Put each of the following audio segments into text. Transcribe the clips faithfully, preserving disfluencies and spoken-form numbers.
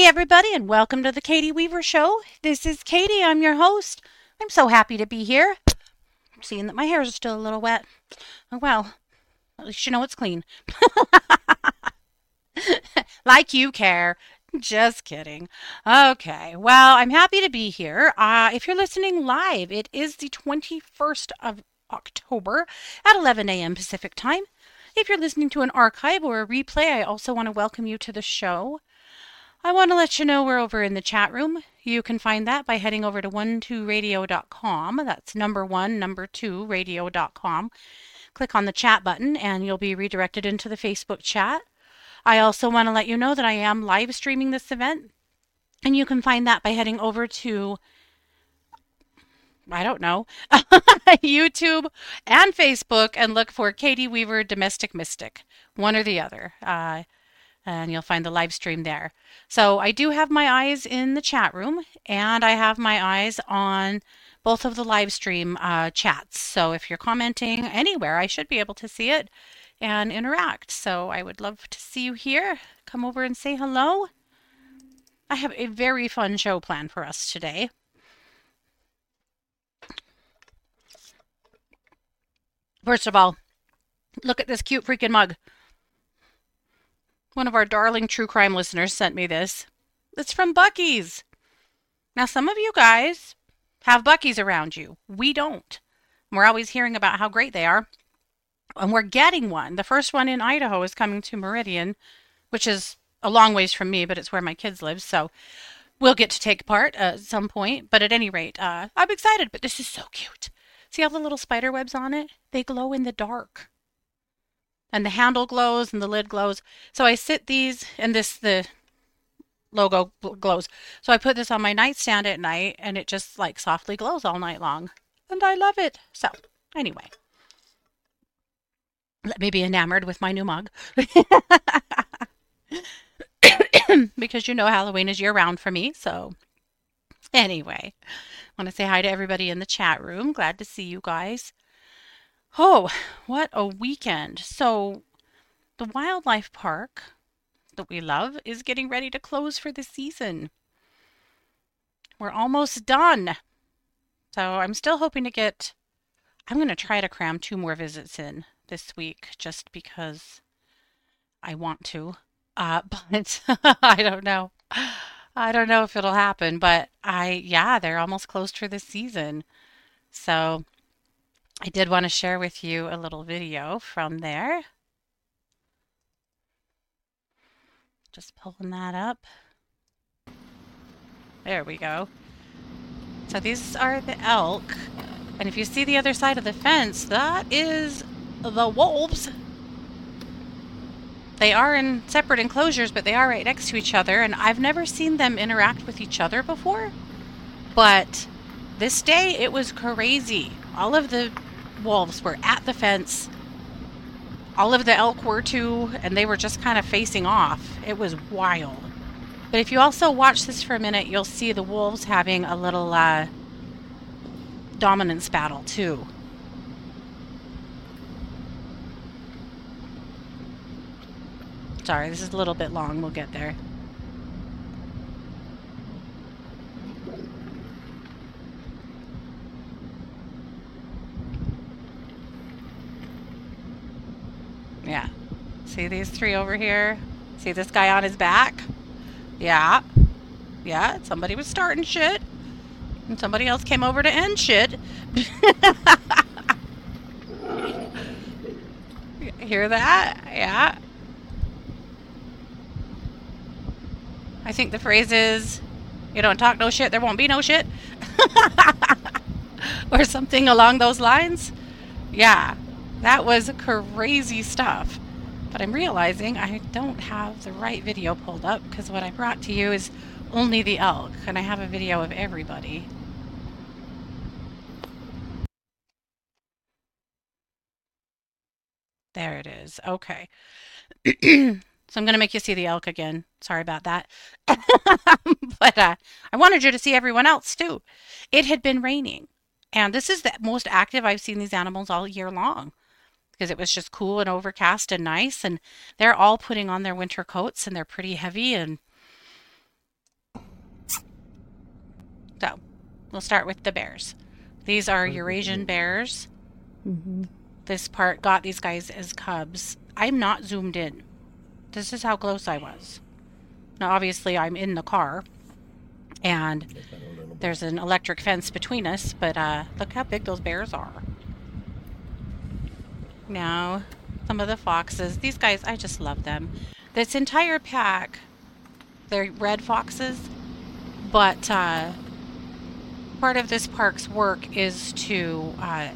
everybody, and welcome to the Katie Weaver Show. This is Katie. I'm your host. I'm so happy to be here. I'm seeing that my hair is still a little wet. Oh, well, at least you know it's clean. Like you care. Just kidding. Okay, well, I'm happy to be here. Uh, if you're listening live, it is the twenty-first of October at eleven a.m. Pacific Time. If you're listening to an archive or a replay, I also want to welcome you to the show. I want to let you know we're over in the chat room. You can find that by heading over to one two radio dot com. That's number one, number two, radio dot com. Click on the chat button and you'll be redirected into the Facebook chat. I also want to let you know that I am live streaming this event, and you can find that by heading over to, I don't know, YouTube and Facebook and look for Katie Weaver Domestic Mystic, one or the other. Uh, and you'll find the live stream there. So I do have my eyes in the chat room, and I have my eyes on both of the live stream uh, chats. So if you're commenting anywhere, I should be able to see it and interact. So I would love to see you here. Come over and say hello. I have a very fun show planned for us today. First of all, look at this cute freaking mug. One of our darling true crime listeners sent me this. It's from Buc-ee's. Now, some of you guys have Buc-ee's around you. We don't. We're always hearing about how great they are. And we're getting one. The first one in Idaho is coming to Meridian, which is a long ways from me, but it's where my kids live. So we'll get to take part uh, at some point. But at any rate, uh, I'm excited. But this is so cute. See all the little spider webs on it? They glow in the dark. And the handle glows and the lid glows. So I sit these, and this, the logo glows. So I put this on my nightstand at night, and it just like softly glows all night long. And I love it. So anyway, let me be enamored with my new mug. Because you know Halloween is year round for me. So anyway, I want to say hi to everybody in the chat room. Glad to see you guys. Oh, what a weekend. So the wildlife park that we love is getting ready to close for the season. We're almost done. So I'm still hoping to get, I'm going to try to cram two more visits in this week just because I want to. Uh, but I don't know. I don't know if it'll happen, but I, yeah, they're almost closed for the season. So I did want to share with you a little video from there. Just pulling that up. There we go. So these are the elk. And if you see the other side of the fence, that is the wolves. They are in separate enclosures, but they are right next to each other. And I've never seen them interact with each other before. But this day, it was crazy. All of the wolves were at the fence. All of the elk were too, and they were just kind of facing off. It was wild. But if you also watch this for a minute, you'll see the wolves having a little uh, dominance battle too. Sorry, this is a little bit long. We'll get there. Yeah. See these three over here? See this guy on his back? Yeah. Yeah, somebody was starting shit. And somebody else came over to end shit. Hear that? Yeah. I think the phrase is, you don't talk no shit, there won't be no shit. Or something along those lines. Yeah. That was crazy stuff. But I'm realizing I don't have the right video pulled up because what I brought to you is only the elk, and I have a video of everybody. There it is. Okay. So I'm going to make you see the elk again. Sorry about that. But uh, I wanted you to see everyone else too. It had been raining, and this is the most active I've seen these animals all year long. Because it was just cool and overcast and nice, and they're all putting on their winter coats, and they're pretty heavy, and We'll start with the bears. These are Eurasian bears. Mm-hmm. This part got these guys as cubs. I'm not zoomed in. This is how close I was. Now, obviously, I'm in the car, and there's an electric fence between us, but uh, look how big those bears are. Now, some of the foxes. These guys, I just love them. This entire pack, they're red foxes, but uh, part of this park's work is to uh,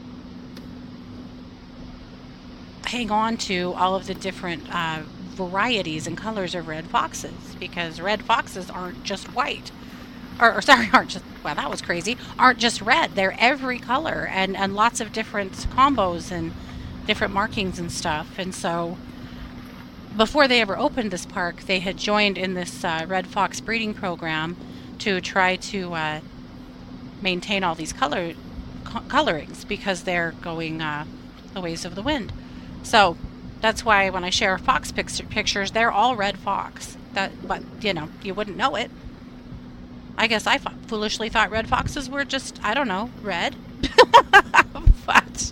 hang on to all of the different uh, varieties and colors of red foxes, because red foxes aren't just white. Or, or sorry, aren't just, well, that was crazy, aren't just red. They're every color, and, and lots of different combos and different markings and stuff. And so before they ever opened this park, they had joined in this uh, red fox breeding program to try to uh, maintain all these color co- colorings, because they're going uh, the ways of the wind. So that's why when I share fox pictures, they're all red fox. That, but you know, you wouldn't know it. I guess I foolishly thought red foxes were just, I don't know, red. But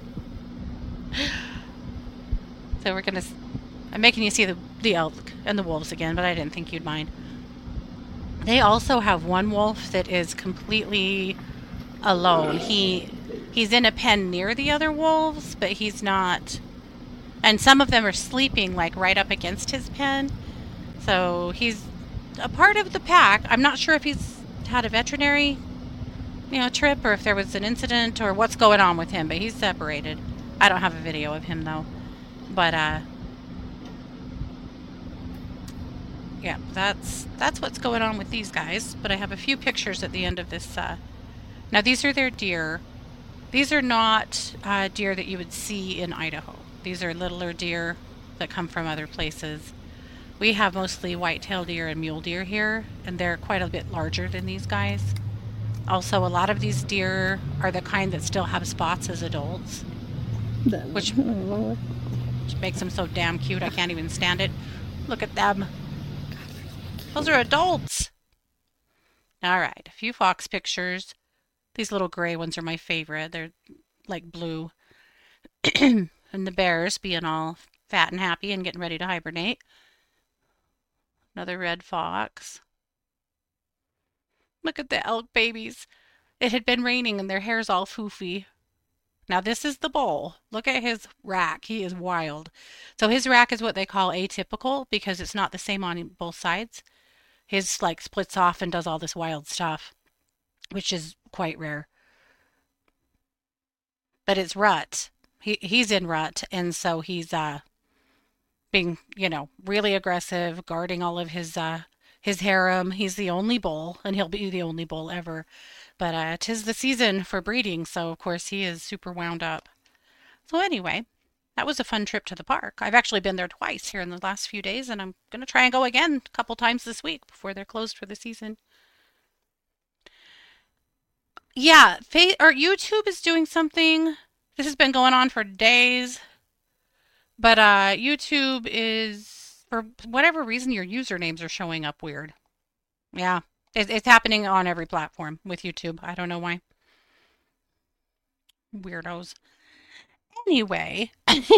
so we're gonna. I'm making you see the the elk and the wolves again, but I didn't think you'd mind. They also have one wolf that is completely alone. He he's in a pen near the other wolves, but he's not. And some of them are sleeping like right up against his pen. So he's a part of the pack. I'm not sure if he's had a veterinary, you know, trip, or if there was an incident or what's going on with him, but he's separated. I don't have a video of him though. But uh yeah, that's that's what's going on with these guys. But I have a few pictures at the end of this. Uh now these are their deer. These are not uh, deer that you would see in Idaho. These are littler deer that come from other places. We have mostly white-tailed deer and mule deer here, and they're quite a bit larger than these guys. Also, a lot of these deer are the kind that still have spots as adults, which, which makes them so damn cute. I can't even stand it. Look at them. Those are adults. All right, a few fox pictures. These little gray ones are my favorite. They're like blue. And the bears being all fat and happy and getting ready to hibernate. Another red fox. Look at the elk babies. It had been raining and their hair's all foofy. Now this is the bull. Look at his rack. He is wild. So his rack is what they call atypical, because it's not the same on both sides. His like splits off and does all this wild stuff, which is quite rare. But it's rut. He he's in rut, and so he's uh being, you know, really aggressive, guarding all of his uh his harem. He's the only bull, and he'll be the only bull ever. But uh, 'tis the season for breeding, so of course he is super wound up. So anyway, that was a fun trip to the park. I've actually been there twice here in the last few days, and I'm gonna try and go again a couple times this week before they're closed for the season. Yeah, fa- or YouTube is doing something. This has been going on for days, but uh, YouTube is, for whatever reason, your usernames are showing up weird. Yeah, it, it's happening on every platform with YouTube. I don't know why. Weirdos. Anyway,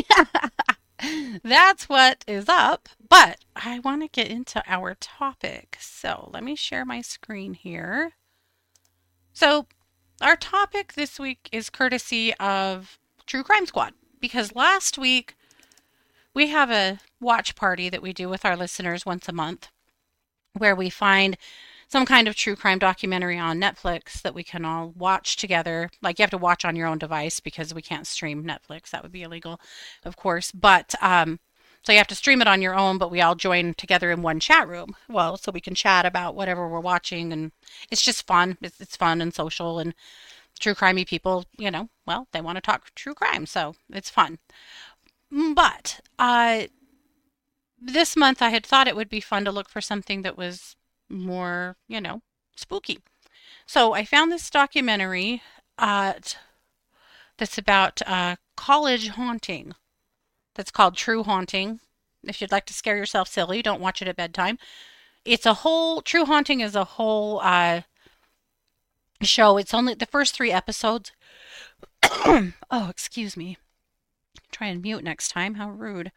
that's what is up. But I want to get into our topic. So let me share my screen here. So our topic this week is courtesy of True Crime Squad, because last week we have a watch party that we do with our listeners once a month, where we find some kind of true crime documentary on Netflix that we can all watch together. Like, you have to watch on your own device because we can't stream Netflix. That would be illegal, of course. But um, so you have to stream it on your own, but we all join together in one chat room. Well, so we can chat about whatever we're watching, and it's just fun. It's, it's fun and social, and true crimey people, you know, well, they want to talk true crime, so it's fun. But uh, this month I had thought it would be fun to look for something that was more, you know, spooky. So I found this documentary uh, that's about uh, college haunting. That's called True Haunting. If you'd like to scare yourself silly, don't watch it at bedtime. It's a whole, True Haunting is a whole uh, show. It's only the first three episodes. Oh, excuse me. Try and mute next time. How rude.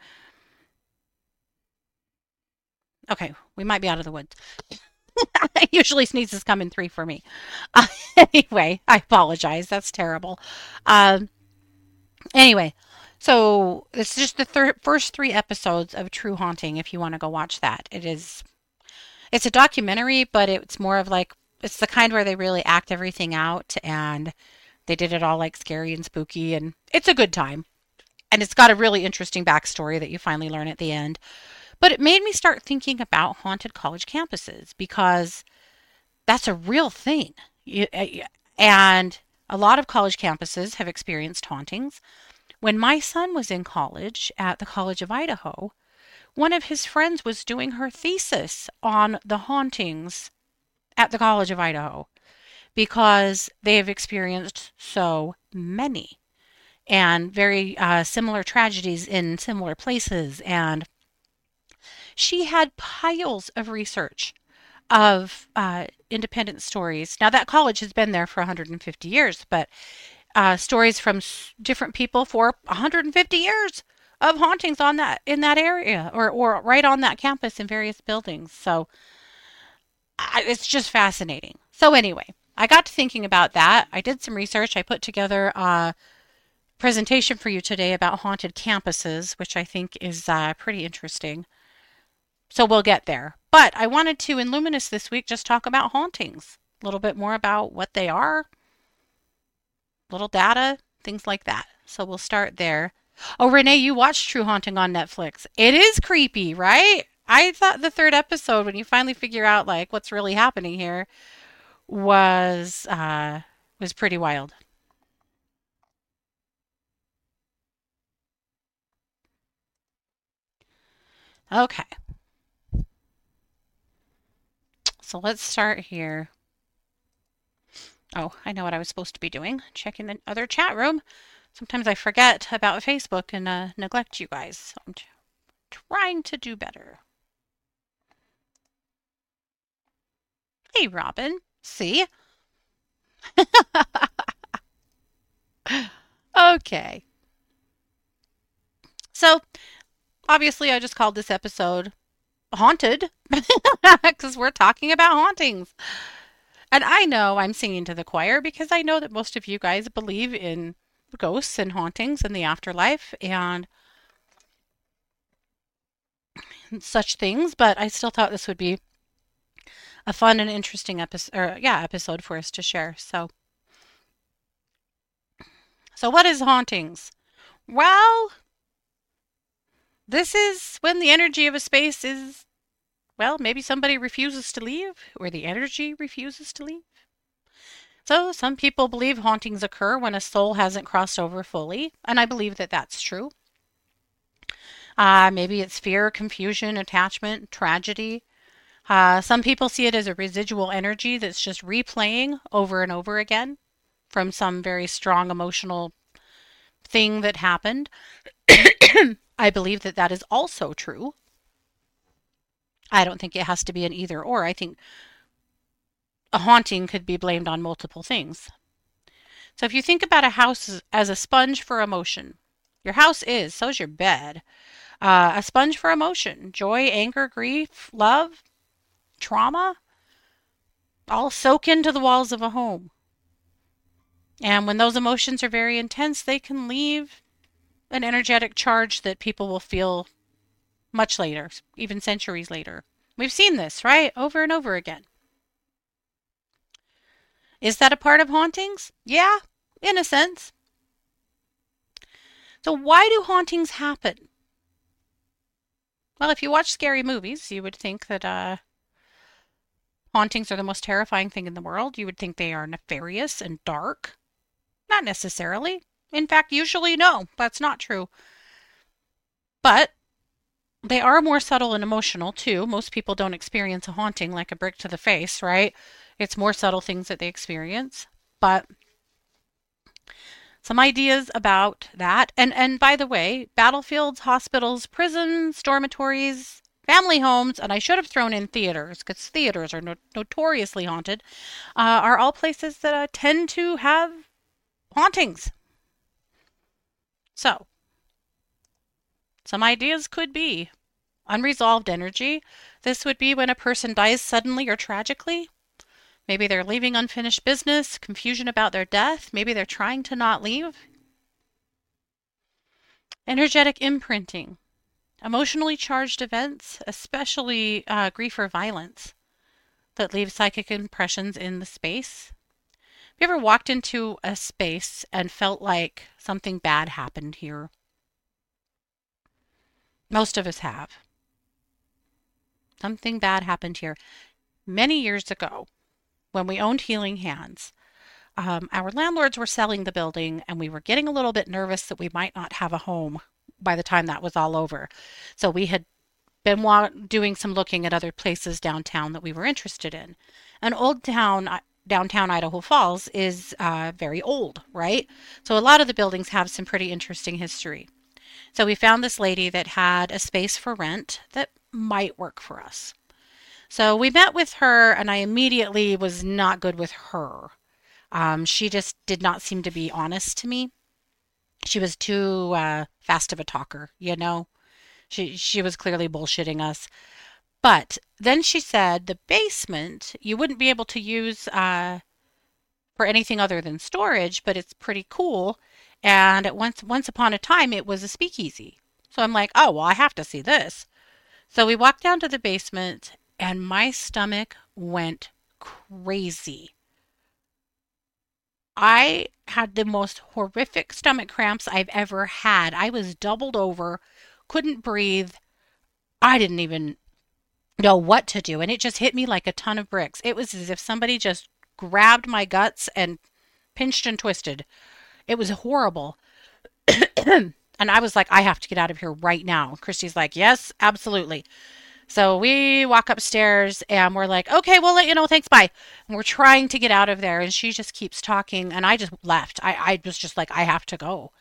Okay, we might be out of the woods. Usually sneezes come in three for me. Uh, anyway, I apologize. That's terrible. Um, anyway, so it's just the thir- first three episodes of True Haunting. If you want to go watch that, it is. It's a documentary, but it's more of like it's the kind where they really act everything out, and they did it all like scary and spooky, and it's a good time. And it's got a really interesting backstory that you finally learn at the end. But it made me start thinking about haunted college campuses because that's a real thing. You, uh, and a lot of college campuses have experienced hauntings. When my son was in college at the College of Idaho, one of his friends was doing her thesis on the hauntings at the College of Idaho because they have experienced so many and very uh, similar tragedies in similar places. And she had piles of research of uh, independent stories. Now, that college has been there for one hundred fifty years, but uh, stories from s- different people for one hundred fifty years of hauntings on that in that area or, or right on that campus in various buildings. So I, it's just fascinating. So anyway, I got to thinking about that. I did some research. I put together a presentation for you today about haunted campuses, which I think is uh, pretty interesting. So we'll get there. But I wanted to, in Luminous this week, just talk about hauntings. A little bit more about what they are, little data, things like that. So we'll start there. Oh, Renee, you watched True Haunting on Netflix. It is creepy, right? I thought the third episode, when you finally figure out like what's really happening here, was uh was pretty wild. Okay, so let's start here. Oh, I know what I was supposed to be doing. Checking the other chat room. Sometimes I forget about Facebook and uh, neglect you guys. So I'm t- trying to do better. Hey, Robin. See? Okay. So, obviously, I just called this episode Haunted because we're talking about hauntings. And I know I'm singing to the choir because I know that most of you guys believe in ghosts and hauntings and the afterlife and such things, but I still thought this would be a fun and interesting episode, or yeah, episode for us to share. So, so what is hauntings? Well, this is when the energy of a space is, well, maybe somebody refuses to leave, or the energy refuses to leave. So, some people believe hauntings occur when a soul hasn't crossed over fully, and I believe that that's true. Uh, maybe it's fear, confusion, attachment, tragedy. Uh, some people see it as a residual energy that's just replaying over and over again from some very strong emotional thing that happened. I believe that that is also true. I don't think it has to be an either or. I think a haunting could be blamed on multiple things. So if you think about a house as a sponge for emotion, your house is, so's your bed, uh, a sponge for emotion, joy, anger, grief, love, trauma, all soak into the walls of a home. And when those emotions are very intense, they can leave an energetic charge that people will feel much later, even centuries later. We've seen this, right? Over and over again. Is that a part of hauntings? Yeah, in a sense. So, why do hauntings happen? Well, if you watch scary movies, you would think that uh, hauntings are the most terrifying thing in the world. You would think they are nefarious and dark. Not necessarily. In fact, usually, no, that's not true. But they are more subtle and emotional, too. Most people don't experience a haunting like a brick to the face, right? It's more subtle things that they experience. But some ideas about that. And and by the way, battlefields, hospitals, prisons, dormitories, family homes, and I should have thrown in theaters because theaters are no- notoriously haunted, uh, are all places that uh, tend to have hauntings. So, some ideas could be unresolved energy. This would be when a person dies suddenly or tragically. Maybe they're leaving unfinished business, confusion about their death. Maybe they're trying to not leave. Energetic imprinting. Emotionally charged events, especially uh, grief or violence, that leave psychic impressions in the space. Have you ever walked into a space and felt like something bad happened here? Most of us have. Something bad happened here. Many years ago, when we owned Healing Hands, um, our landlords were selling the building, and we were getting a little bit nervous that we might not have a home by the time that was all over. So we had been wa- doing some looking at other places downtown that we were interested in. And Old Town, uh, downtown Idaho Falls is uh, very old, right? So a lot of the buildings have some pretty interesting history. So we found this lady that had a space for rent that might work for us. So we met with her, and I immediately was not good with her. Um, she just did not seem to be honest to me. She was too uh, fast of a talker, you know. She she was clearly bullshitting us. But then she said the basement you wouldn't be able to use uh, for anything other than storage, but it's pretty cool. And at once once upon a time it was a speakeasy. So I'm like, oh well, I have to see this. So we walked down to the basement, and my stomach went crazy. I had the most horrific stomach cramps I've ever had. I was doubled over, couldn't breathe. I didn't even know what to do. And it just hit me like a ton of bricks. It was as if somebody just grabbed my guts and pinched and twisted. It was horrible. And I was like, I have to get out of here right now. Christy's like, yes, absolutely. So we walk upstairs and we're like, okay, we'll let you know. Thanks, bye. And we're trying to get out of there. And she just keeps talking. And I just left. I, I was just like, I have to go.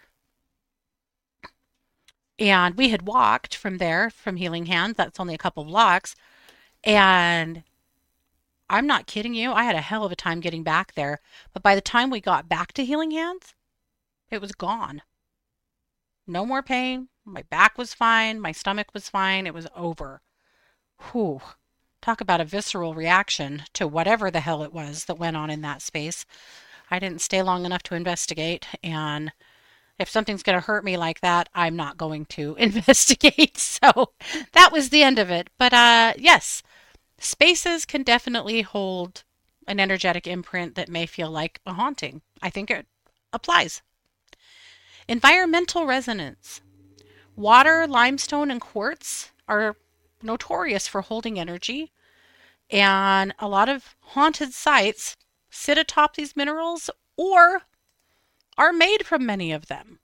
And we had walked from there, from Healing Hands. That's only a couple blocks. And I'm not kidding you. I had a hell of a time getting back there. But by the time we got back to Healing Hands, it was gone. No more pain. My back was fine. My stomach was fine. It was over. Whew. Talk about a visceral reaction to whatever the hell it was that went on in that space. I didn't stay long enough to investigate. And if something's going to hurt me like that, I'm not going to investigate. So that was the end of it. But uh, yes, spaces can definitely hold an energetic imprint that may feel like a haunting. I think it applies. Environmental resonance. Water, limestone, and quartz are notorious for holding energy, and a lot of haunted sites sit atop these minerals or are made from many of them.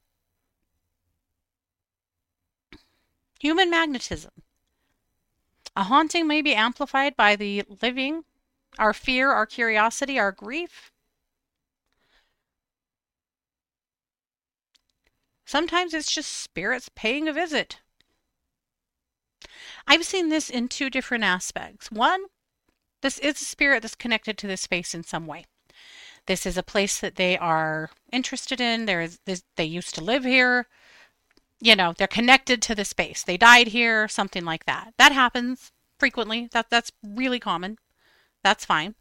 Human magnetism. A haunting may be amplified by the living, our fear, our curiosity, our grief. Sometimes it's just spirits paying a visit. I've seen this in two different aspects. One, this is a spirit that's connected to this space in some way. This is a place that they are interested in. There is this, they used to live here. You know, they're connected to the space. They died here, something like that. That happens frequently. That that's really common. That's fine.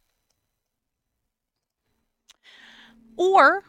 Or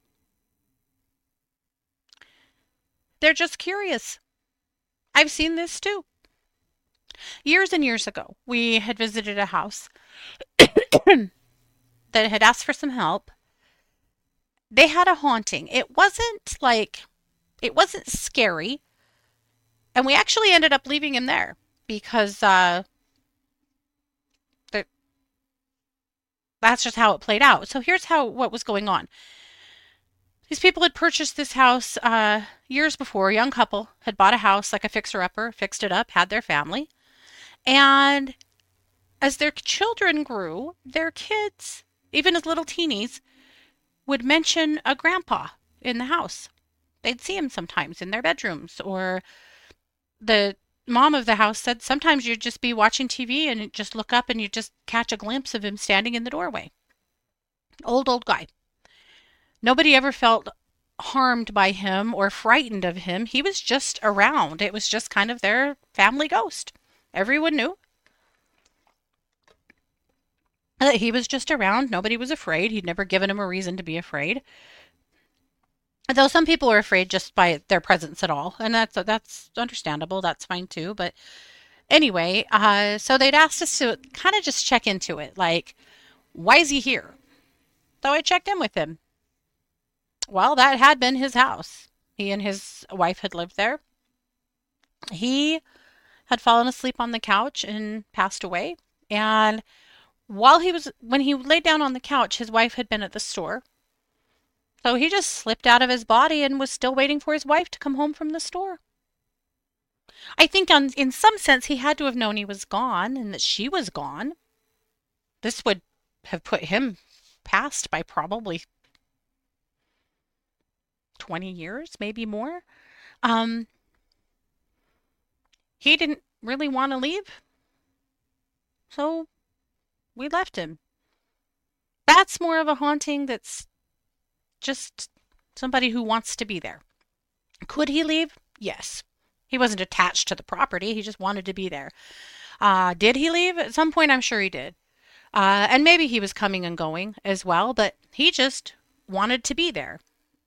they're just curious. I've seen this too. Years and years ago, we had visited a house that had asked for some help. They had a haunting. It wasn't like, it wasn't scary. And we actually ended up leaving him there because uh, the, that's just how it played out. So here's how what was going on. These people had purchased this house uh, years before. A young couple had bought a house like a fixer-upper, fixed it up, had their family. And as their children grew, their kids, even as little teenies, would mention a grandpa in the house. They'd see him sometimes in their bedrooms, or the mom of the house said sometimes you'd just be watching T V and you'd just look up and you just catch a glimpse of him standing in the doorway. Old, old guy. Nobody ever felt harmed by him or frightened of him. He was just around. It was just kind of their family ghost. Everyone knew that he was just around. Nobody was afraid. He'd never given him a reason to be afraid. Though some people are afraid just by their presence at all, and that's that's understandable. That's fine too. But anyway, uh, so they'd asked us to kind of just check into it, like, why is he here? So I checked in with him. Well, that had been his house. He and his wife had lived there. He had fallen asleep on the couch and passed away. And while he was, when he laid down on the couch, his wife had been at the store. So he just slipped out of his body and was still waiting for his wife to come home from the store. I think on, in some sense he had to have known he was gone and that she was gone. This would have put him past by probably twenty years, maybe more. Um, he didn't really want to leave, so we left him. That's more of a haunting that's just somebody who wants to be there. Could he leave? Yes. He wasn't attached to the property, he just wanted to be there. Uh, did he leave? At some point, I'm sure he did. Uh, and maybe he was coming and going as well, but he just wanted to be there.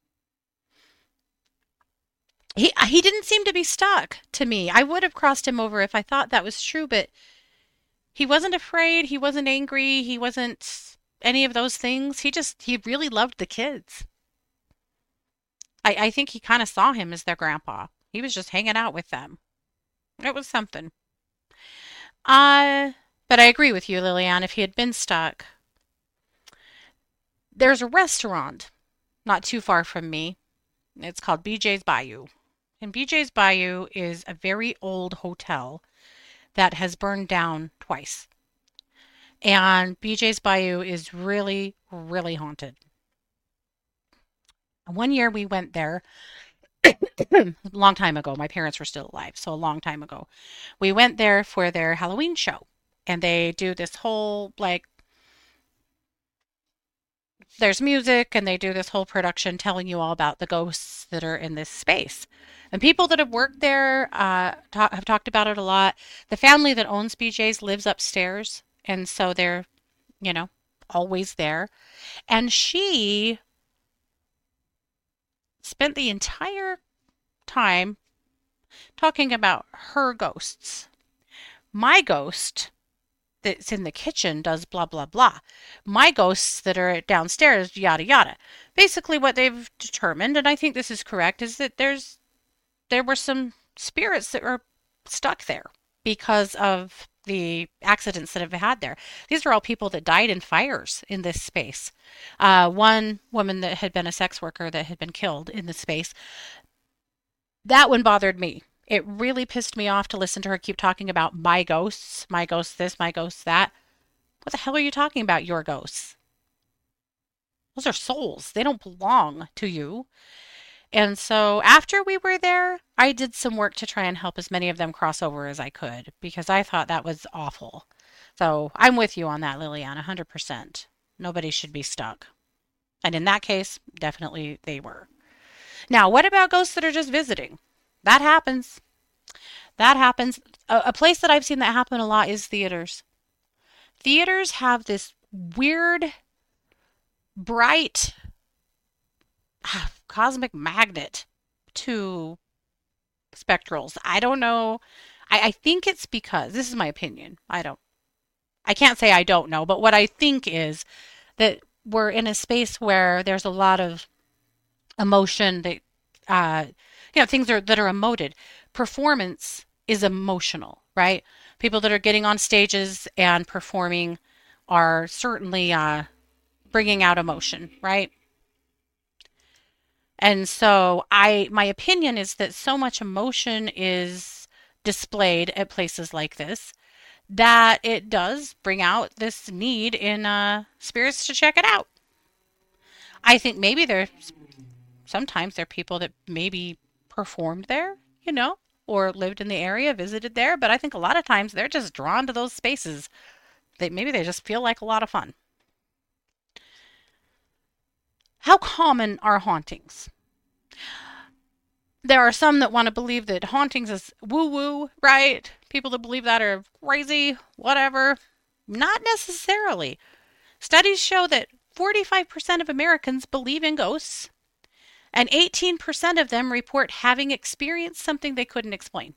He he didn't seem to be stuck to me. I would have crossed him over if I thought that was true, but he wasn't afraid, he wasn't angry, he wasn't any of those things. He just he really loved the kids. I, I think he kind of saw him as their grandpa. He was just hanging out with them. It was something. Uh, but I agree with you, Liliane. If he had been stuck, there's a restaurant not too far from me. It's called B J's Bayou. And B J's Bayou is a very old hotel that has burned down twice. And B J's Bayou is really, really haunted. One year we went there a long time ago. My parents were still alive, so a long time ago. We went there for their Halloween show. And they do this whole, like, there's music, and they do this whole production telling you all about the ghosts that are in this space. And people that have worked there uh, ta- have talked about it a lot. The family that owns B J's lives upstairs, and so they're, you know, always there. And she spent the entire time talking about her ghosts. My ghost that's in the kitchen does blah, blah, blah. My ghosts that are downstairs, yada, yada. Basically, what they've determined, and I think this is correct, is that there's there were some spirits that were stuck there because of the accidents that have had there. These are all people that died in fires in this space. Uh, one woman that had been a sex worker that had been killed in the space. That one bothered me. It really pissed me off to listen to her keep talking about my ghosts, my ghosts this, my ghosts that. What the hell are you talking about, your ghosts? Those are souls. They don't belong to you. And so after we were there, I did some work to try and help as many of them cross over as I could because I thought that was awful. So I'm with you on that, Liliana, one hundred percent. Nobody should be stuck. And in that case, definitely they were. Now, what about ghosts that are just visiting? That happens. That happens. A, a place that I've seen that happen a lot is theaters. Theaters have this weird, bright, cosmic magnet to spectrals. I don't know. I, I think it's because, this is my opinion. I don't, I can't say I don't know, but what I think is that we're in a space where there's a lot of emotion that, uh, you know, things are that are emoted. Performance is emotional, right? People that are getting on stages and performing are certainly uh, bringing out emotion, right? And so I my opinion is that so much emotion is displayed at places like this that it does bring out this need in uh, spirits to check it out. I think maybe there's sometimes there are people that maybe performed there, you know. or lived in the area, visited there, but I think a lot of times they're just drawn to those spaces. They maybe they just feel like a lot of fun. How common are hauntings? There are some that want to believe that hauntings is woo-woo, right? People that believe that are crazy, whatever. Not necessarily. Studies show that forty-five percent of Americans believe in ghosts, and eighteen percent of them report having experienced something they couldn't explain.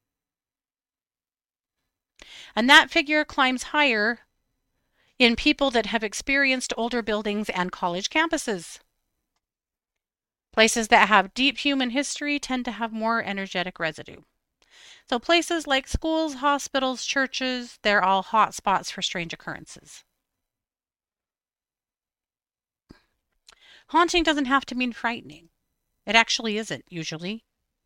And that figure climbs higher in people that have experienced older buildings and college campuses. Places that have deep human history tend to have more energetic residue. So places like schools, hospitals, churches, they're all hot spots for strange occurrences. Haunting doesn't have to mean frightening. It actually isn't, usually.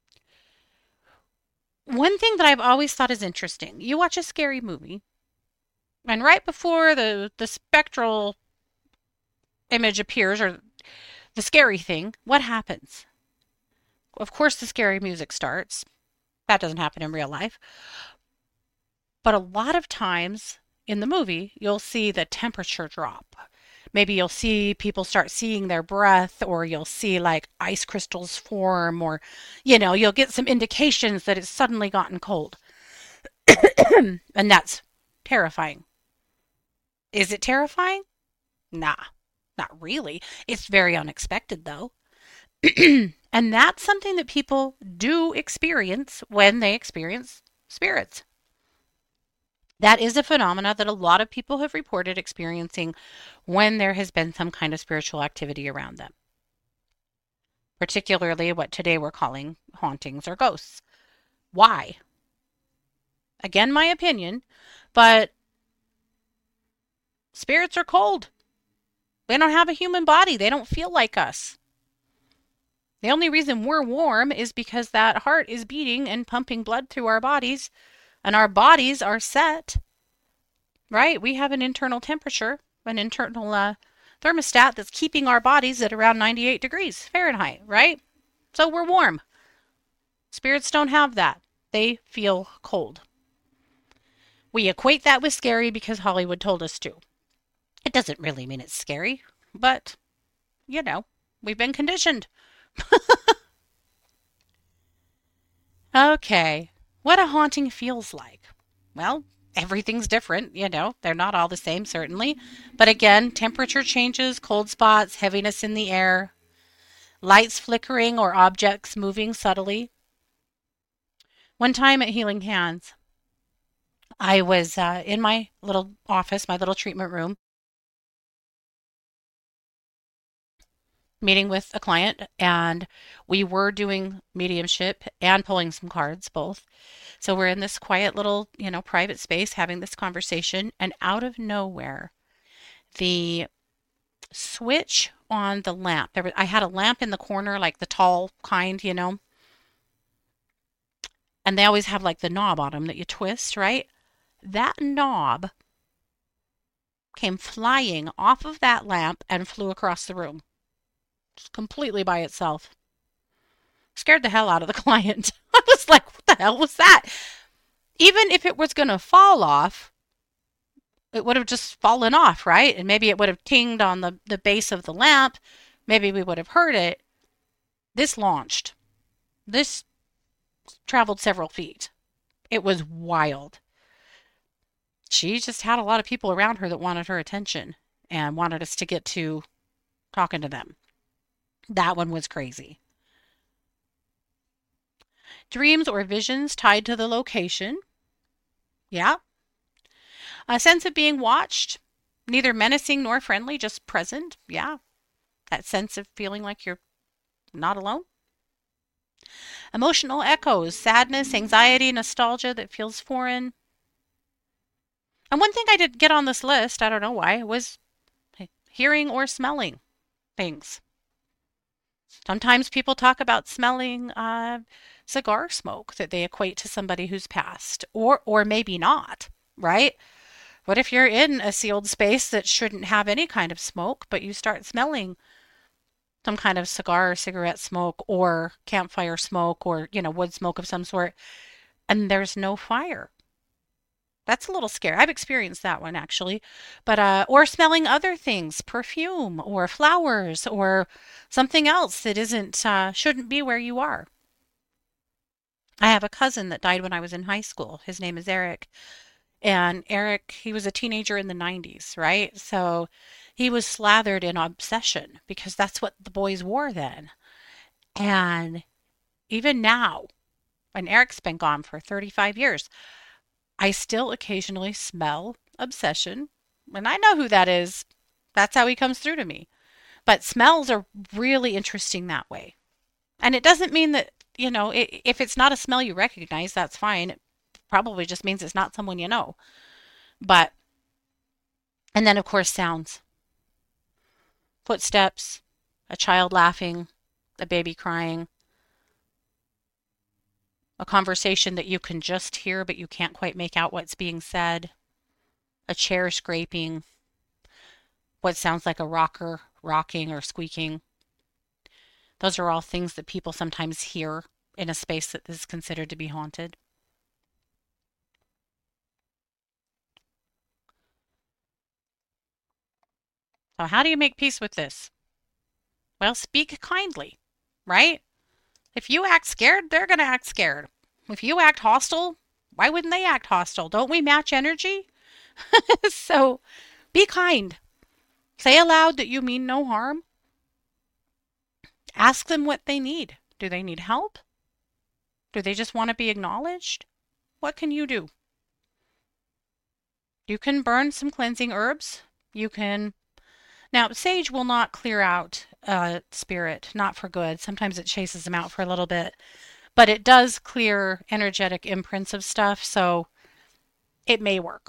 One thing that I've always thought is interesting, you watch a scary movie, and right before the, the spectral image appears, or the scary thing, what happens? Of course, the scary music starts. That doesn't happen in real life. But a lot of times in the movie, you'll see the temperature drop. Maybe you'll see people start seeing their breath, or you'll see like ice crystals form, or, you know, you'll get some indications that it's suddenly gotten cold. And that's terrifying. Is it terrifying? Nah, not really. It's very unexpected, though. And that's something that people do experience when they experience spirits. That is a phenomena that a lot of people have reported experiencing when there has been some kind of spiritual activity around them. Particularly what today we're calling hauntings or ghosts. Why? Again, my opinion, but spirits are cold. They don't have a human body. They don't feel like us. The only reason we're warm is because that heart is beating and pumping blood through our bodies, and our bodies are set, right? We have an internal temperature, an internal uh, thermostat that's keeping our bodies at around ninety-eight degrees Fahrenheit, right? So we're warm. Spirits don't have that. They feel cold. We equate that with scary because Hollywood told us to. It doesn't really mean it's scary, but, you know, we've been conditioned. Okay, what a haunting feels like. Well, everything's different, you know, they're not all the same, certainly. But again, temperature changes, cold spots, heaviness in the air, lights flickering or objects moving subtly. One time at Healing Hands, I was uh, in my little office, my little treatment room, meeting with a client, and we were doing mediumship and pulling some cards, both. So we're in this quiet little, you know, private space having this conversation, and out of nowhere, the switch on the lamp, there was, I had a lamp in the corner, like the tall kind, you know, and they always have like the knob on them that you twist, right? That knob came flying off of that lamp and flew across the room. Just completely by itself. Scared the hell out of the client. I was like, what the hell was that? Even if it was going to fall off, it would have just fallen off, right? And maybe it would have tinged on the, the base of the lamp. Maybe we would have heard it. This launched. This traveled several feet. It was wild. She just had a lot of people around her that wanted her attention and wanted us to get to talking to them. That one was crazy. Dreams or visions tied to the location. Yeah. A sense of being watched, neither menacing nor friendly, just present. Yeah. That sense of feeling like you're not alone. Emotional echoes, sadness, anxiety, nostalgia that feels foreign. And one thing I did get on this list, I don't know why, was hearing or smelling things. Sometimes people talk about smelling uh, cigar smoke that they equate to somebody who's passed, or or maybe not, right? What if you're in a sealed space that shouldn't have any kind of smoke, but you start smelling some kind of cigar or cigarette smoke or campfire smoke or, you know, wood smoke of some sort, and there's no fire. That's a little scary. I've experienced that one actually. But uh or smelling other things, perfume or flowers or something else that isn't uh shouldn't be where you are. I have a cousin that died when I was in high school. His name is Eric. And Eric, he was a teenager in the nineties, right? So he was slathered in obsession because that's what the boys wore then. And even now, and Eric's been gone for thirty-five years, I still occasionally smell obsession. And I know who that is. That's how he comes through to me. But smells are really interesting that way. And it doesn't mean that, you know, I if it's not a smell you recognize, that's fine. It probably just means it's not someone you know. But, and then of course, sounds, footsteps, a child laughing, a baby crying, a conversation that you can just hear but you can't quite make out what's being said, a chair scraping, what sounds like a rocker rocking or squeaking. Those are all things that people sometimes hear in a space that is considered to be haunted. So, how do you make peace with this? Well, speak kindly, right? If you act scared, they're going to act scared. If you act hostile, why wouldn't they act hostile? Don't we match energy? So be kind. Say aloud that you mean no harm. Ask them what they need. Do they need help? Do they just want to be acknowledged? What can you do? You can burn some cleansing herbs. You can. Now, sage will not clear out uh, spirit, not for good. Sometimes it chases them out for a little bit, but it does clear energetic imprints of stuff, so it may work.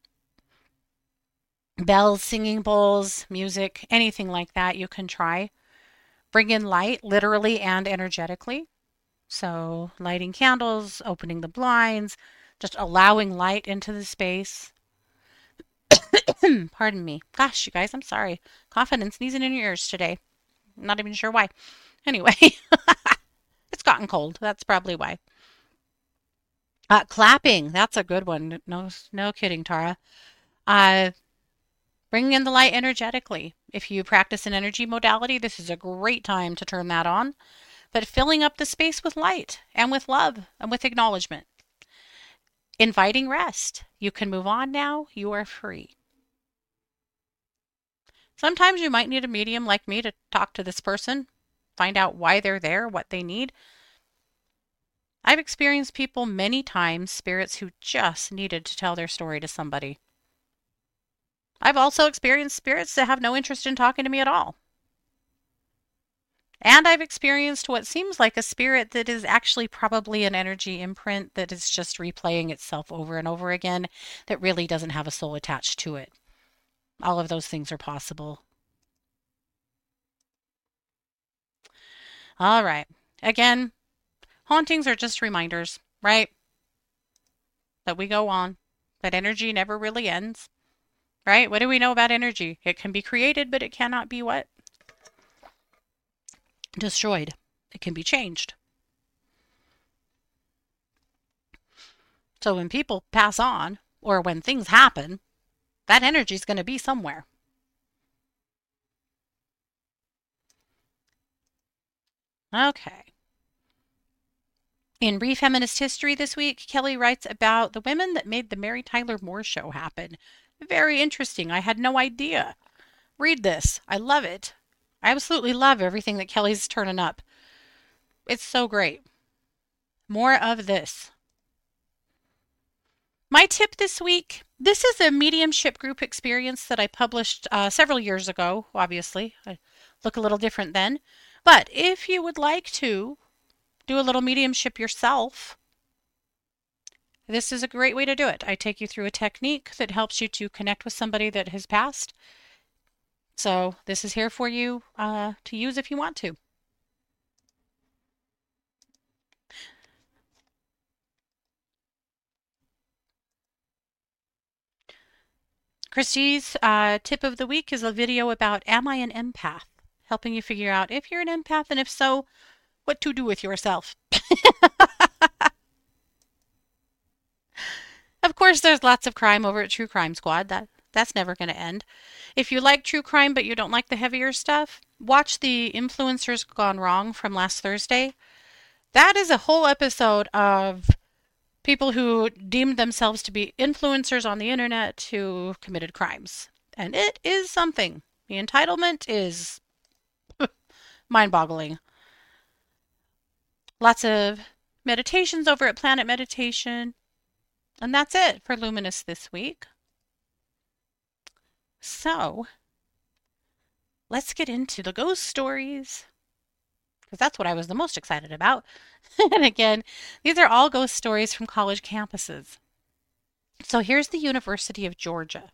Bells, singing bowls, music, anything like that you can try. Bring in light, literally and energetically. So, lighting candles, opening the blinds, just allowing light into the space. Pardon me. Gosh, you guys, I'm sorry. Coughing and sneezing in your ears today. I'm not even sure why. Anyway, it's gotten cold. That's probably why. Uh, clapping, that's a good one. No, no kidding, Tara. Uh, bringing in the light energetically. If you practice an energy modality, this is a great time to turn that on. But filling up the space with light and with love and with acknowledgement. Inviting rest. You can move on now. You are free. Sometimes you might need a medium like me to talk to this person, find out why they're there, what they need. I've experienced people many times, spirits who just needed to tell their story to somebody. I've also experienced spirits that have no interest in talking to me at all. And I've experienced what seems like a spirit that is actually probably an energy imprint that is just replaying itself over and over again that really doesn't have a soul attached to it. All of those things are possible. All right. Again, hauntings are just reminders, right? That we go on, that energy never really ends, right? What do we know about energy? It can be created, but it cannot be what? Destroyed. It can be changed. So when people pass on, or when things happen, that energy is going to be somewhere. Okay. In Refeminist History this week, Kelly writes about the women that made the Mary Tyler Moore Show happen. Very interesting. I had no idea. Read this. I love it. I absolutely love everything that Kelly's turning up. It's so great. More of this. My tip this week, this is a mediumship group experience that I published uh, several years ago, obviously. I look a little different then. But if you would like to do a little mediumship yourself, this is a great way to do it. I take you through a technique that helps you to connect with somebody that has passed. So this is here for you uh, to use if you want to. Christie's uh, tip of the week is a video about Am I an Empath? helping you figure out if you're an empath, and if so, what to do with yourself. Of course, there's lots of crime over at True Crime Squad. That that's never going to end. If you like true crime but you don't like the heavier stuff, watch the Influencers Gone Wrong from last Thursday. That is a whole episode of people who deemed themselves to be influencers on the internet who committed crimes. And it is something. The entitlement is mind-boggling. Lots of meditations over at Planet Meditation. And that's it for Luminous this week. So, let's get into the ghost stories, because that's what I was the most excited about. And again, these are all ghost stories from college campuses. So here's the University of Georgia.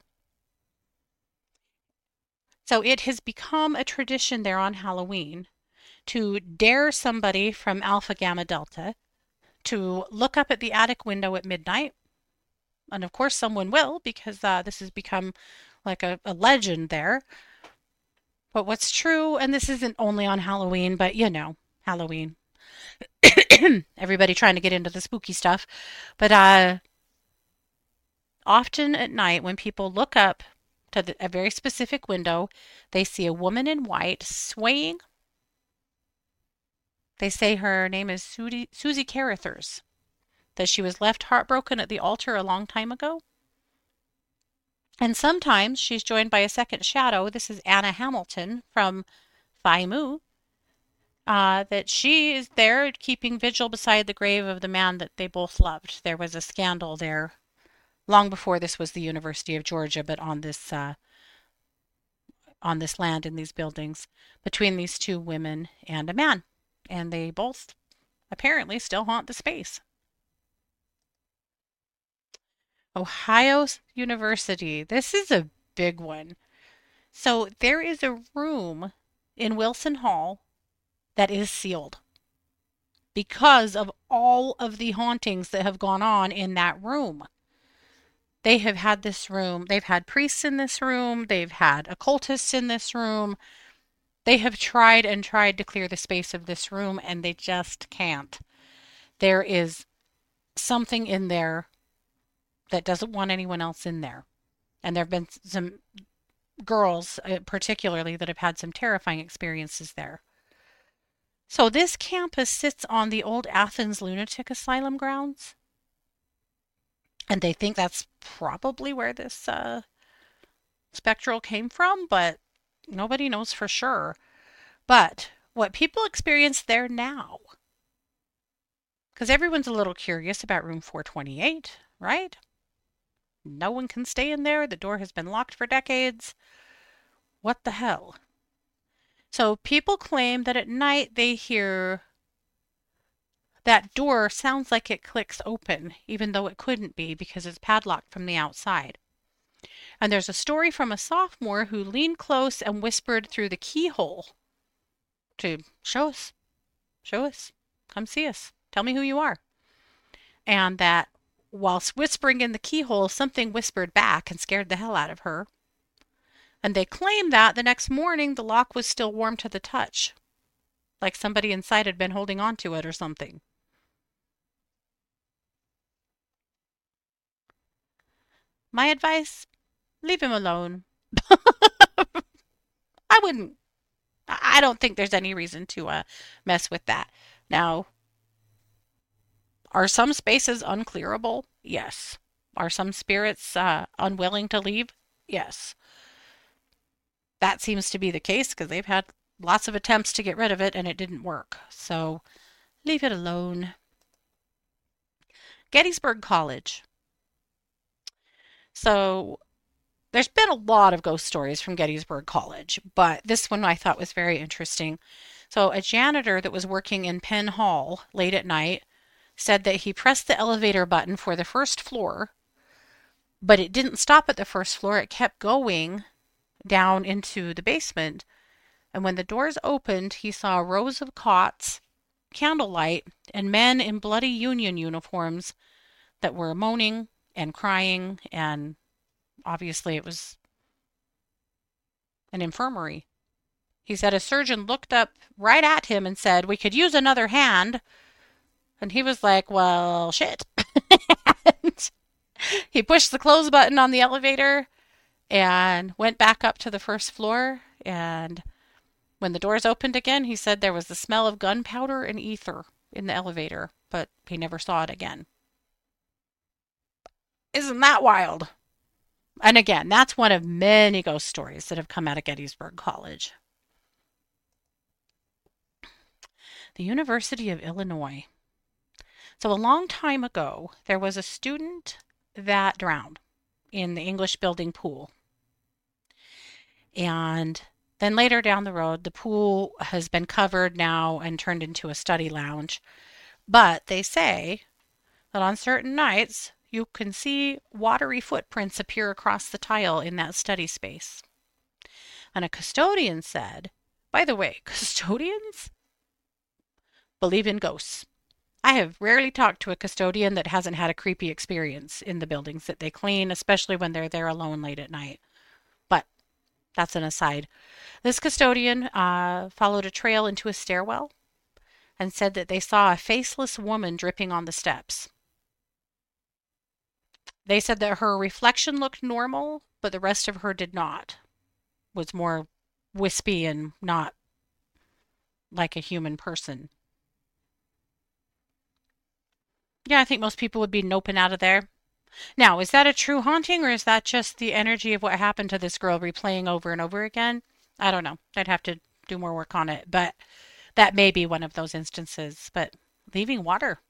So it has become a tradition there on Halloween to dare somebody from Alpha Gamma Delta to look up at the attic window at midnight. And of course, someone will, because uh, this has become like a, a legend there. But what's true, and this isn't only on Halloween, but you know, Halloween. Everybody trying to get into the spooky stuff. But uh, often at night, when people look up to the, a very specific window, they see a woman in white swaying. They say her name is Susie, Susie Carruthers, that she was left heartbroken at the altar a long time ago. And sometimes she's joined by a second shadow. This is Anna Hamilton from Phi Mu. Uh, that she is there keeping vigil beside the grave of the man that they both loved. There was a scandal there long before this was the University of Georgia, but on this uh, on this land in these buildings between these two women and a man. And they both apparently still haunt the space. Ohio University. This is a big one. So there is a room in Wilson Hall that is sealed because of all of the hauntings that have gone on in that room. They have had this room, they've had priests in this room, they've had occultists in this room. They have tried and tried to clear the space of this room, and they just can't. There is something in there that doesn't want anyone else in there. And there have been some girls, uh, particularly, that have had some terrifying experiences there. So this campus sits on the old Athens Lunatic Asylum grounds. And they think that's probably where this uh, spectral came from, but nobody knows for sure. But what people experience there now, because everyone's a little curious about room four twenty-eight, right? No one can stay in there. The door has been locked for decades. What the hell? So people claim that at night they hear that door sounds like it clicks open, even though it couldn't be because it's padlocked from the outside. And there's a story from a sophomore who leaned close and whispered through the keyhole to show us, show us, come see us, tell me who you are. And that whilst whispering in the keyhole, something whispered back and scared the hell out of her. And they claim that the next morning the lock was still warm to the touch, like somebody inside had been holding on to it or something. My advice, leave him alone. I wouldn't. I don't think there's any reason to uh, mess with that. Now, are some spaces unclearable? Yes. Are some spirits uh, unwilling to leave? Yes. That seems to be the case because they've had lots of attempts to get rid of it and it didn't work. So leave it alone. Gettysburg College. So there's been a lot of ghost stories from Gettysburg College, but this one I thought was very interesting. So a janitor that was working in Penn Hall late at night said that he pressed the elevator button for the first floor, but it didn't stop at the first floor. It kept going down into the basement. And when the doors opened, he saw rows of cots, candlelight, and men in bloody Union uniforms that were moaning and crying, and obviously it was an infirmary. He said a surgeon looked up right at him and said, "We could use another hand." And he was like, "Well, shit." And he pushed the close button on the elevator and went back up to the first floor. And when the doors opened again, he said there was the smell of gunpowder and ether in the elevator, but he never saw it again. Isn't that wild? And again, that's one of many ghost stories that have come out of Gettysburg College. The University of Illinois. So, a long time ago, there was a student that drowned in the English building pool. And then later down the road, the pool has been covered now and turned into a study lounge. But they say that on certain nights, you can see watery footprints appear across the tile in that study space. And a custodian said, by the way, custodians believe in ghosts. I have rarely talked to a custodian that hasn't had a creepy experience in the buildings that they clean, especially when they're there alone late at night. But that's an aside. This custodian uh, followed a trail into a stairwell and said that they saw a faceless woman dripping on the steps. They said that her reflection looked normal, but the rest of her did not. Was more wispy and not like a human person. Yeah, I think most people would be noping out of there. Now, is that a true haunting or is that just the energy of what happened to this girl replaying over and over again? I don't know. I'd have to do more work on it, but that may be one of those instances. But leaving water.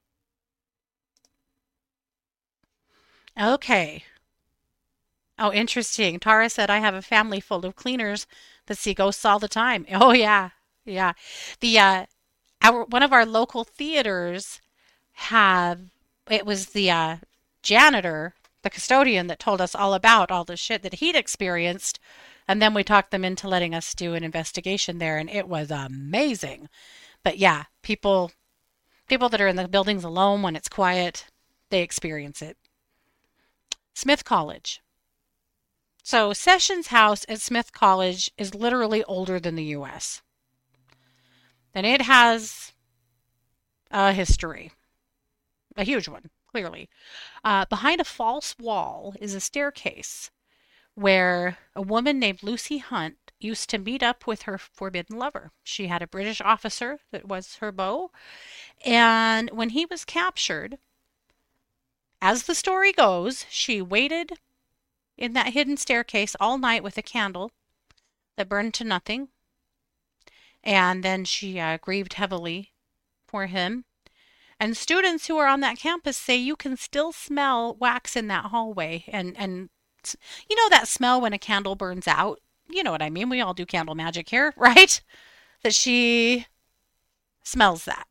Okay. Oh, interesting. Tara said, I have a family full of cleaners that see ghosts all the time. Oh, yeah. Yeah. The, uh, our, one of our local theaters have, it was the, uh, janitor, the custodian that told us all about all the shit that he'd experienced. And then we talked them into letting us do an investigation there, and it was amazing. But yeah, people, people that are in the buildings alone when it's quiet, they experience it. Smith College. So Sessions House at Smith College is literally older than the U S. And it has a history, a huge one, clearly. Uh, behind a false wall is a staircase where a woman named Lucy Hunt used to meet up with her forbidden lover. She had a British officer that was her beau. And when he was captured, as the story goes, she waited in that hidden staircase all night with a candle that burned to nothing. And then she uh, grieved heavily for him. And students who are on that campus say you can still smell wax in that hallway. And, and you know that smell when a candle burns out? You know what I mean. We all do candle magic here, right? That she smells that.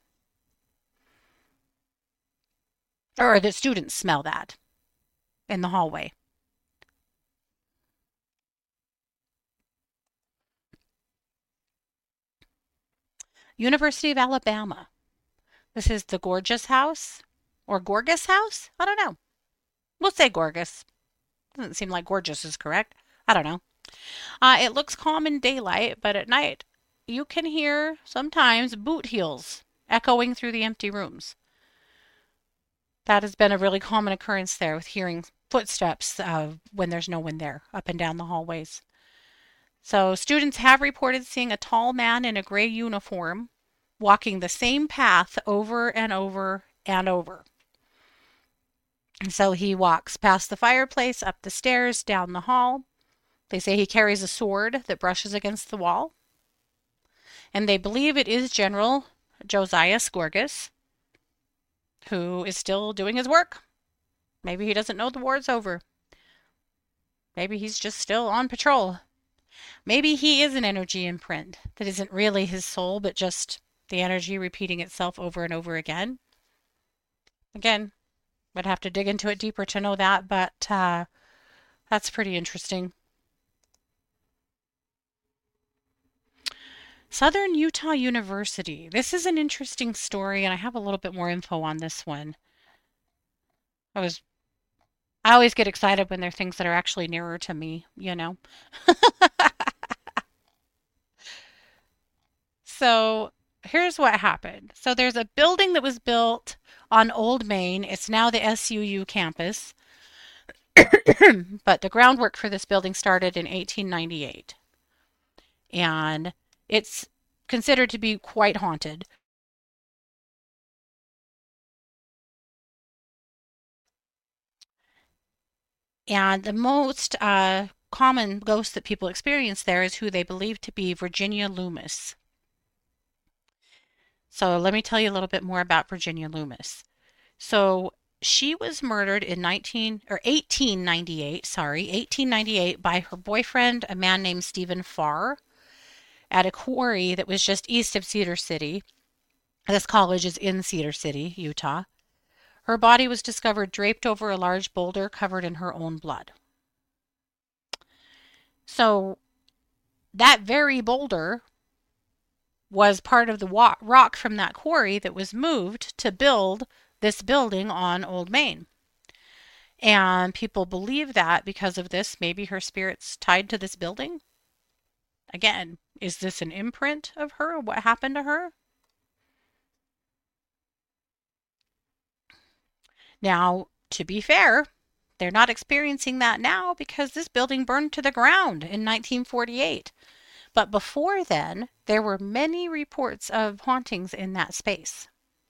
Or that students smell that in the hallway. University of Alabama. This is the Gorgeous House or Gorgas House? I don't know. We'll say Gorgas. Doesn't seem like gorgeous is correct. I don't know. Uh, it looks calm in daylight, but at night you can hear sometimes boot heels echoing through the empty rooms. That has been a really common occurrence there with hearing footsteps uh, when there's no one there up and down the hallways. So students have reported seeing a tall man in a gray uniform walking the same path over and over and over. And so he walks past the fireplace, up the stairs, down the hall. They say he carries a sword that brushes against the wall. And they believe it is General Josiah Gorgas, who is still doing his work. Maybe he doesn't know the war's over. Maybe he's just still on patrol. Maybe he is an energy imprint that isn't really his soul, but just the energy repeating itself over and over again. Again, I'd have to dig into it deeper to know that, but uh, that's pretty interesting. Southern Utah University. This is an interesting story, and I have a little bit more info on this one. I was I always get excited when there are things that are actually nearer to me, you know. So here's what happened. So there's a building that was built on Old Main. It's now the S U U campus, but the groundwork for this building started in eighteen ninety-eight. And it's considered to be quite haunted. And the most uh, common ghost that people experience there is who they believe to be Virginia Loomis. So let me tell you a little bit more about Virginia Loomis. So she was murdered in nineteen or eighteen ninety-eight, sorry, eighteen ninety-eight by her boyfriend, a man named Stephen Farr, at a quarry that was just east of Cedar City. This college is in Cedar City, Utah. Her body was discovered draped over a large boulder covered in her own blood. So that very boulder was part of the wa- rock from that quarry that was moved to build this building on Old Main. And people believe that because of this, maybe her spirit's tied to this building. Again, is this an imprint of her? What happened to her? Now, to be fair, they're not experiencing that now because this building burned to the ground in nineteen forty-eight. But before then, there were many reports of hauntings in that space.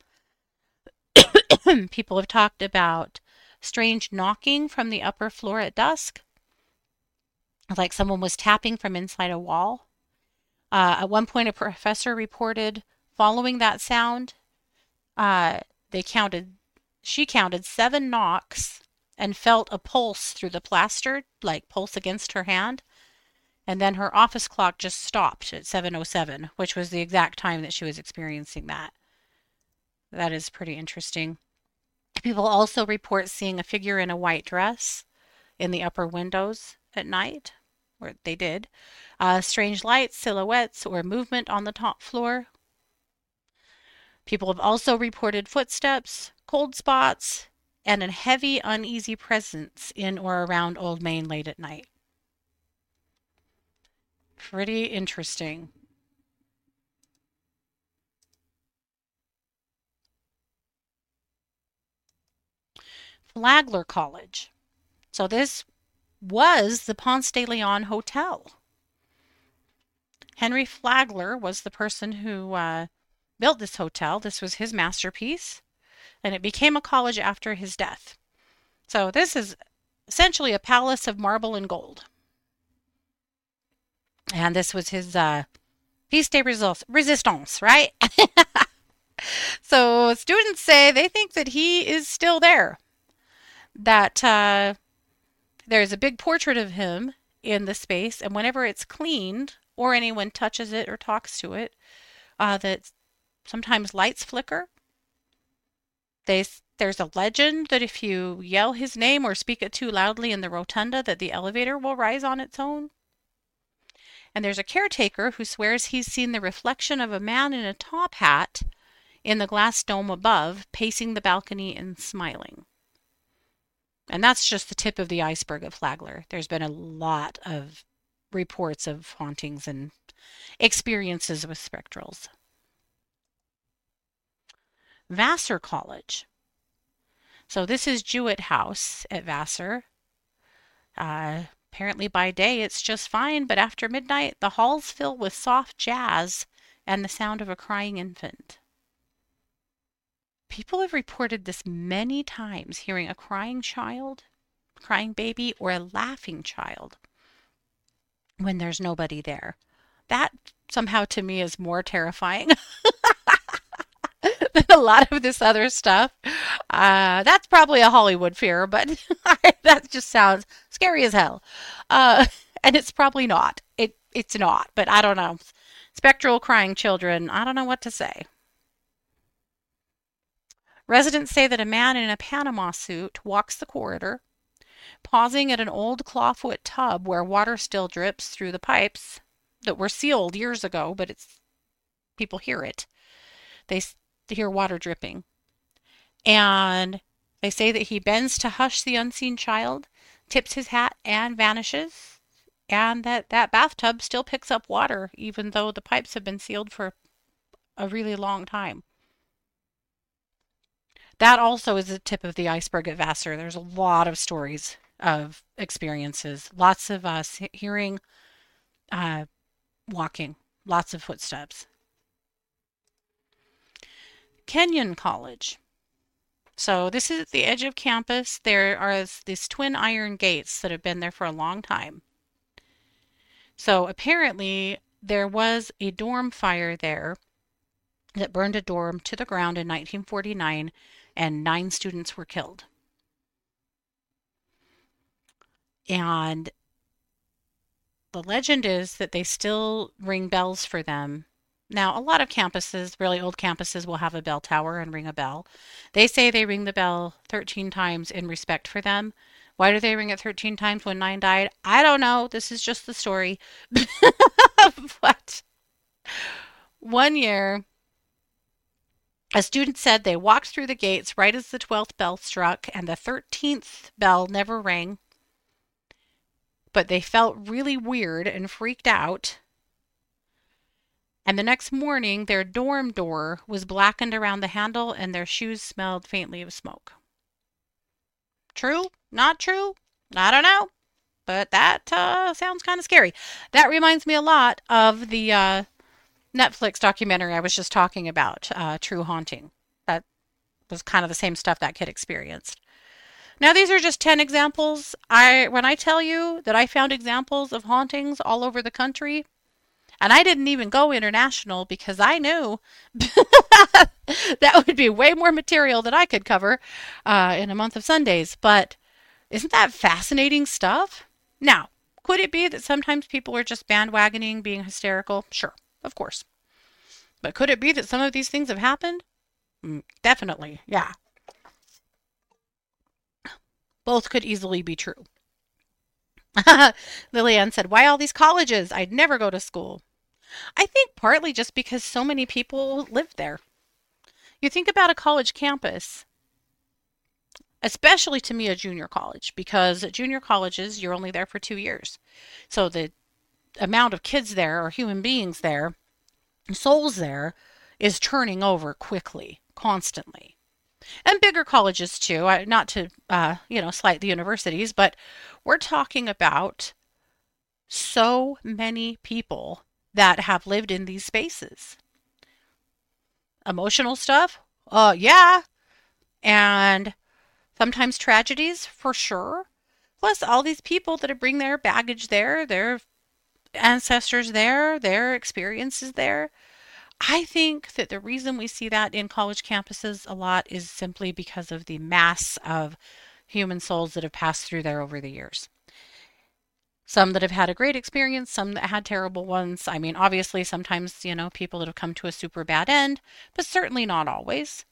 People have talked about strange knocking from the upper floor at dusk, like someone was tapping from inside a wall. Uh, at one point, a professor reported following that sound, uh, they counted, she counted seven knocks and felt a pulse through the plaster, like pulse against her hand. And then her office clock just stopped at seven oh seven, which was the exact time that she was experiencing that. That is pretty interesting. People also report seeing a figure in a white dress in the upper windows at night, or they did. Uh, strange lights, silhouettes, or movement on the top floor. People have also reported footsteps, cold spots, and a heavy, uneasy presence in or around Old Main late at night. Pretty interesting. Flagler College. So this was the Ponce de Leon Hotel. Henry Flagler was the person who uh, built this hotel. This was his masterpiece, and it became a college after his death. So this is essentially a palace of marble and gold. And this was his uh, piece de resistance, right? So students say they think that he is still there. That uh, there's a big portrait of him in the space, and whenever it's cleaned or anyone touches it or talks to it, uh, that sometimes lights flicker. They, there's a legend that if you yell his name or speak it too loudly in the rotunda, that the elevator will rise on its own. And there's a caretaker who swears he's seen the reflection of a man in a top hat in the glass dome above, pacing the balcony and smiling. And that's just the tip of the iceberg of Flagler. There's been a lot of reports of hauntings and experiences with spectrals. Vassar College. So this is Jewett House at Vassar. Uh, apparently by day it's just fine, but after midnight the halls fill with soft jazz and the sound of a crying infant. People have reported this many times, hearing a crying child, crying baby, or a laughing child when there's nobody there. That somehow to me is more terrifying than a lot of this other stuff. Uh, that's probably a Hollywood fear, but that just sounds scary as hell. Uh, and it's probably not. It It's not, but I don't know. Spectral crying children, I don't know what to say. Residents say that a man in a Panama suit walks the corridor, pausing at an old clawfoot tub where water still drips through the pipes that were sealed years ago, but it's people hear it. They, they hear water dripping. And they say that he bends to hush the unseen child, tips his hat, and vanishes, and that that bathtub still picks up water even though the pipes have been sealed for a really long time. That also is the tip of the iceberg at Vassar. There's a lot of stories of experiences, lots of us hearing, uh, walking, lots of footsteps. Kenyon College. So this is at the edge of campus. There are these twin iron gates that have been there for a long time. So apparently there was a dorm fire there that burned a dorm to the ground in nineteen forty-nine, and nine students were killed. And the legend is that they still ring bells for them. Now, a lot of campuses, really old campuses, will have a bell tower and ring a bell. They say they ring the bell thirteen times in respect for them. Why do they ring it thirteen times when nine died? I don't know. This is just the story. But one year, a student said they walked through the gates right as the twelfth bell struck, and the thirteenth bell never rang. But they felt really weird and freaked out. And the next morning, their dorm door was blackened around the handle and their shoes smelled faintly of smoke. True? Not true? I don't know. But that uh, sounds kind of scary. That reminds me a lot of the uh, Netflix documentary I was just talking about, uh, True Haunting. That was kind of the same stuff that kid experienced. Now, these are just ten examples. I when I tell you that I found examples of hauntings all over the country, and I didn't even go international because I knew that would be way more material than I could cover uh, in a month of Sundays. But isn't that fascinating stuff? Now, could it be that sometimes people are just bandwagoning, being hysterical? Sure, of course. But could it be that some of these things have happened? Mm, definitely, yeah. Both could easily be true. Lillian said, why all these colleges? I'd never go to school. I think partly just because so many people live there. You think about a college campus, especially to me a junior college, because at junior colleges, you're only there for two years. So the amount of kids there or human beings there, souls there, is turning over quickly, constantly. And bigger colleges too, not to, uh, you know, slight the universities, but we're talking about so many people that have lived in these spaces. Emotional stuff? Uh, yeah. And sometimes tragedies, for sure. Plus, all these people that bring their baggage there, their ancestors there, their experiences there. I think that the reason we see that in college campuses a lot is simply because of the mass of human souls that have passed through there over the years. Some that have had a great experience, some that had terrible ones. I mean, obviously, sometimes, you know, people that have come to a super bad end, but certainly not always.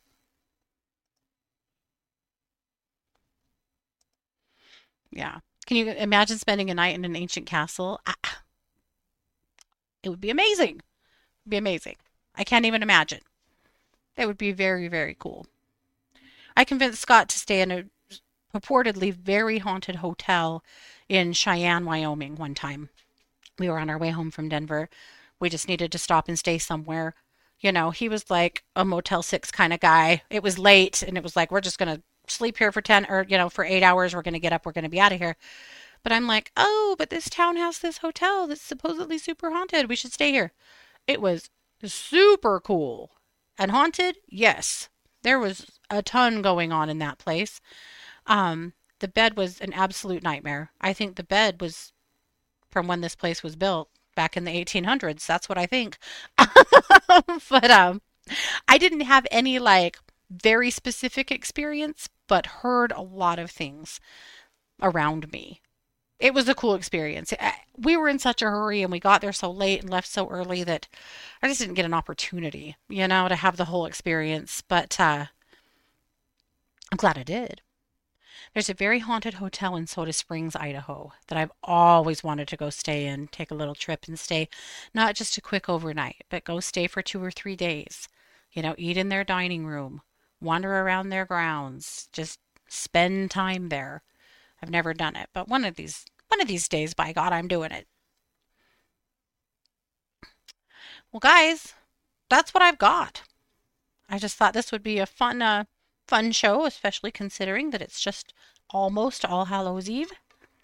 Yeah. Can you imagine spending a night in an ancient castle? Ah, it would be amazing. It would be amazing. I can't even imagine. It would be very, very cool. I convinced Scott to stay in a purportedly very haunted hotel in Cheyenne, Wyoming one time. We were on our way home from Denver. We just needed to stop and stay somewhere. You know, he was like a Motel six kind of guy. It was late and it was like, we're just going to sleep here for ten or, you know, for eight hours. We're going to get up. We're going to be out of here. But I'm like, oh, but this town has this hotel that's supposedly super haunted. We should stay here. It was super cool. And haunted? Yes. There was a ton going on in that place. Um, the bed was an absolute nightmare. I think the bed was from when this place was built back in the eighteen hundreds. That's what I think. But um, I didn't have any like very specific experience, but heard a lot of things around me. It was a cool experience. We were in such a hurry and we got there so late and left so early that I just didn't get an opportunity, you know, to have the whole experience. But uh, I'm glad I did. There's a very haunted hotel in Soda Springs, Idaho, that I've always wanted to go stay in, take a little trip and stay, not just a quick overnight, but go stay for two or three days. You know, eat in their dining room, wander around their grounds, just spend time there. I've never done it, but one of these one of these days, by God, I'm doing it. Well, guys, that's what I've got. I just thought this would be a fun, uh, fun show, especially considering that it's just almost All Hallows Eve.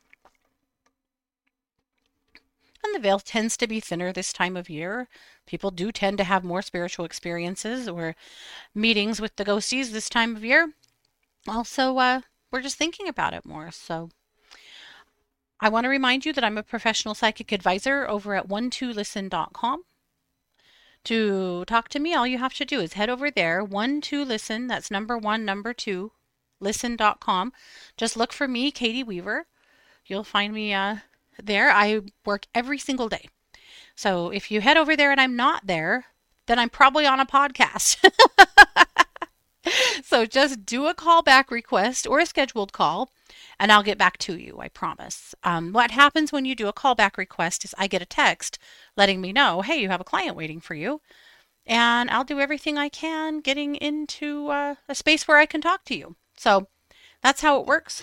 And the veil tends to be thinner this time of year. People do tend to have more spiritual experiences or meetings with the ghosties this time of year. Also, uh, we're just thinking about it more. So I want to remind you that I'm a professional psychic advisor over at one two listen dot com. To talk to me, all you have to do is head over there, one two listen, that's number one, number two, listen dot com. Just look for me, Katie Weaver. You'll find me uh, there. I work every single day. So if you head over there and I'm not there, then I'm probably on a podcast. So just do a callback request or a scheduled call, and I'll get back to you, I promise. Um, what happens when you do a callback request is I get a text letting me know, hey, you have a client waiting for you, and I'll do everything I can getting into uh, a space where I can talk to you. So that's how it works.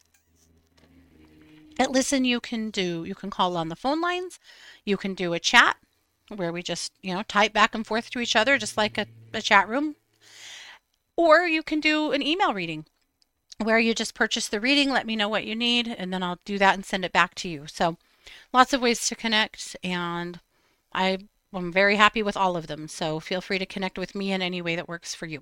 At Listen, you can do, you can call on the phone lines, you can do a chat where we just, you know, type back and forth to each other just like a, a chat room. Or you can do an email reading where you just purchase the reading, let me know what you need, and then I'll do that and send it back to you. So lots of ways to connect, and I, I'm very happy with all of them. So feel free to connect with me in any way that works for you.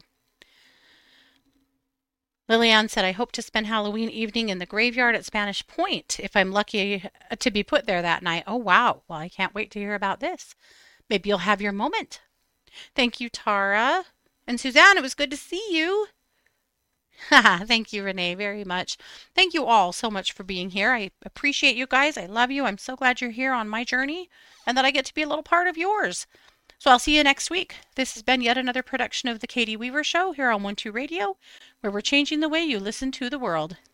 Lillian said, I hope to spend Halloween evening in the graveyard at Spanish Point if I'm lucky to be put there that night. Oh, wow. Well, I can't wait to hear about this. Maybe you'll have your moment. Thank you, Tara. And Suzanne, it was good to see you. Thank you, Renee, very much. Thank you all so much for being here. I appreciate you guys. I love you. I'm so glad you're here on my journey and that I get to be a little part of yours. So I'll see you next week. This has been yet another production of The Katie Weaver Show here on one two Radio, where we're changing the way you listen to the world.